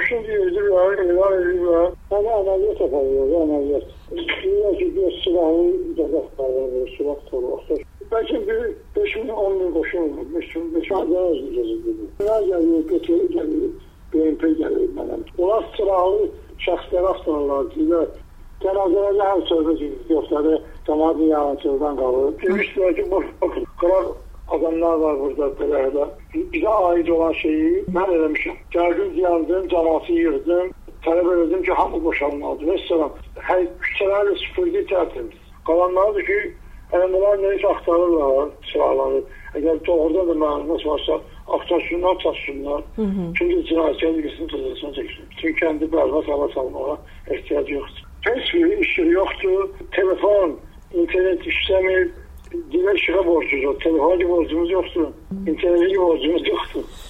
Başını yürüdürlər, elan edirlər. Hələ əməliyyat aparıyorlar, əməliyyat. Deyirlər ki, bir silahı cəzaqlardır, silah torluqdur. Bəlkə bir 5.000-10.000 qoşun olur, 5.000 azərəz gözüdür. Bunlar gəlir, götürür, gəlir, BMP gəlir mənəm. Onlar silahlı şəxsləri axtarırlar, deyirlər. Cənazələrdə hər söhbət yoxları, cəmaatın yanıcıdan qalır. Demişdilər ki, bakın, qırar adamlar var burada, belə. Bizə aid olan şeyi mən eləmişəm. Gəldim, yandım, cəmaatı yırdım, tələb elədim ki, hamı boşalmalıdır. Vəssalam, hər küçələrlə süpürgü tərtimiz. Qalanlardır ki, bunlar neyse aktarırlar silahları. Eğer doğrudan da məlumat varsa aktarsınlar, çatsınlar. Çünkü cinayetçilerin ilgisini tuzlasına çeksin. Çünkü kendi berbat hava salmağa ihtiyacı yoktur. Hiçbir işi yoktur. Telefon, internet işlemi, diğer şığa borcumuz yok. Telefon gibi borcumuz yoktur. İnternet gibi borcumuz yoktur.